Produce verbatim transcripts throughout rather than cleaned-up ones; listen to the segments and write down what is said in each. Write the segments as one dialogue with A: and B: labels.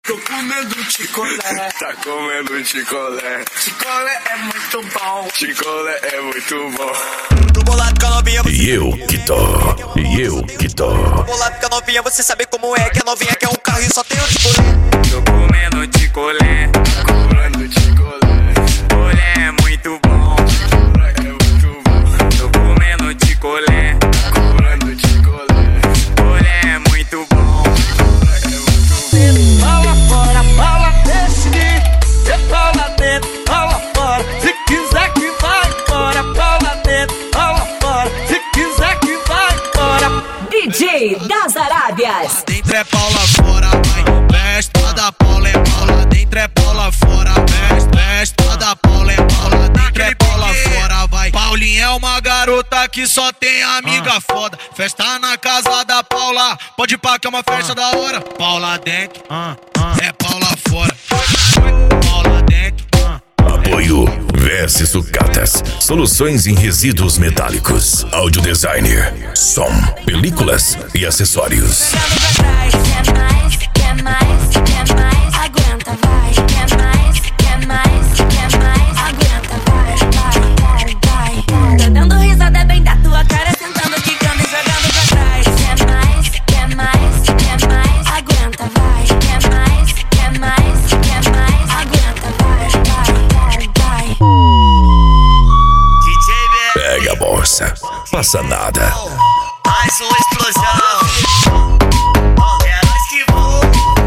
A: Tô comendo chicolé.
B: Tá comendo chicolé.
A: Chicolé é muito bom.
B: Chicolé é muito bom.
C: Tô bolado com a novinha, você
D: E eu que tô, e eu que tô.
C: Tô bolado com a novinha, você sabe como é. Que a novinha quer um carro e só tem o chicolé.
E: Tô comendo chicolé.
B: Comendo chicolé.
E: Chicolé é muito bom.
B: Chicolé é muito bom.
E: Tô comendo chicolé.
B: Comendo chicolé.
E: Chicolé é muito bom.
A: Pala fora, pala desse. É pala dentro, pala fora. Se quiser que vai embora. Pala dentro, pala fora. Se quiser que vai embora.
F: D J das Arábias.
G: Dentro é Paula fora, vai. Festa da Paula é Paula. Dentro é Paula fora, festa. Festa da Paula é Paula. Dentro é Paula fora, vai. Paulinha é uma garota que só tem amiga foda. Festa na casa da Paula. Pode ir pá que é uma festa da hora. Paula dentro, é Paula fora. Paula dentro,
D: Apoio Verse Sucatas. Soluções em resíduos metálicos. Audio designer, som, películas e acessórios.
H: Quer mais, quer mais, quer mais, aguenta, vai. Quer mais, quer mais, quer mais, aguenta, vai, vai, vai, vai. Tô dando risada bem da tua cara, sentando, quicando e jogando pra trás. Quer mais, quer mais, quer mais, aguenta, vai. Quer mais, quer mais, quer mais, aguenta, vai, vai, vai, vai.
C: D J B.
D: Pega a bolsa, passa nada.
C: Mais uma explosão. É nós que voa.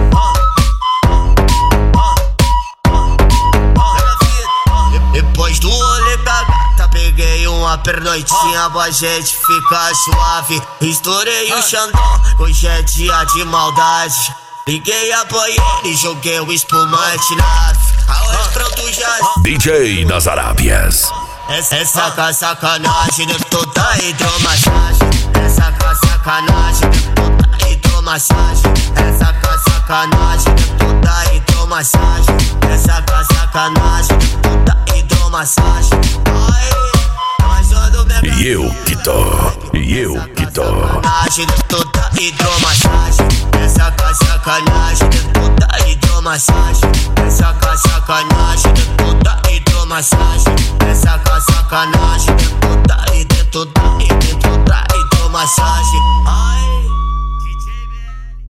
C: Depois do rolê da gata, peguei uma pernoitinha pra gente ficar suave. Estourei o Xandão, hoje é dia de maldade. Liguei a banheira e joguei o espumante na arroz pronto já.
D: D J das Arábias.
C: Essa, essa com a sacanagem de toda hidromassagem. Essa com a sacanagem de toda hidromassagem. Essa com a sacanagem de toda hidromassagem. Essa com a sacanagem de toda hidromassagem. Ai, mas ando mesmo.
D: E eu que tô, e eu que tô.
C: Sacanagem de toda hidromassagem. Essa com a sacanagem de toda hidromassagem. Essa com a sacanagem de toda hidromassagem. Essa com a sacanagem